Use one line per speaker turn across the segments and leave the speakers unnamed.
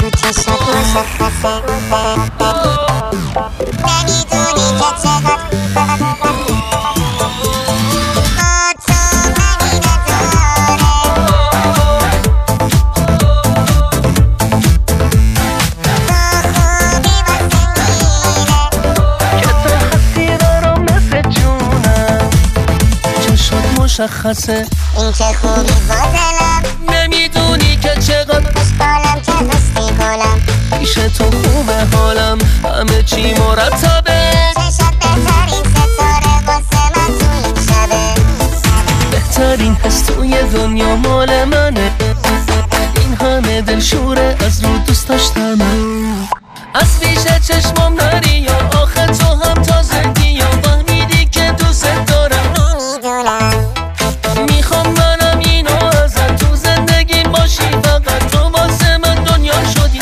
تو چشات مشخصه نمیدونی که چقدر
مشخصه
این که خوبی با دلم
نمیدونی که چقدر
خوشحالم که هستی گلم
پیش تو خوبه حالم همه چی مرتبه
چشات بهترین ستاره واسه من تو این شبه
بهترین حس توی دنیا مال منه این همه دلشوره از رو دوست داشتمه از پیش چشمام نری یا آخه تو هم تازگی یا فهمیدی که دوست دارم میخوام منم اینو ازت تو زندگی باشی فقط تو واسه من دنیا شدی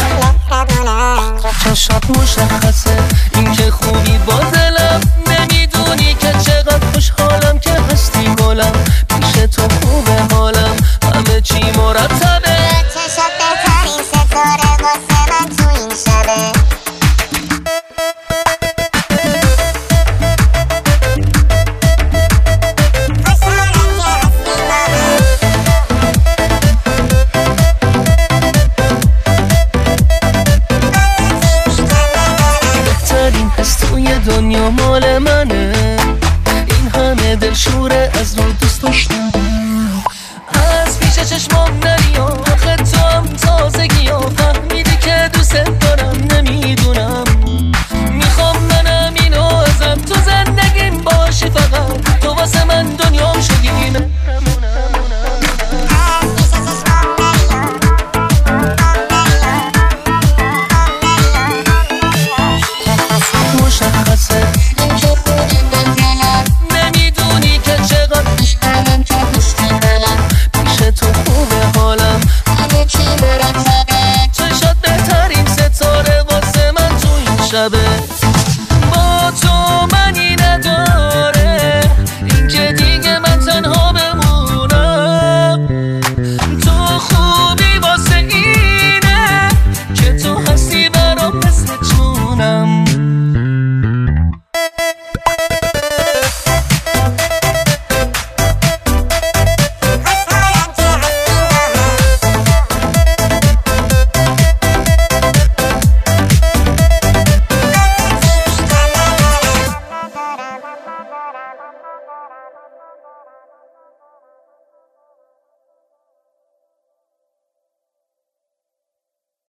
چشات مشخصه این که خوبی با دلم نمیدونی که چقدر خوشحالم که هستی گلم پیش تو خوبه حالم همه چی مرتبه
چشات بهترین ستاره واسه من تو این شبه
دنیا مال منه این همه دلشوره از رو دوست داشتم از پیش چشمام نری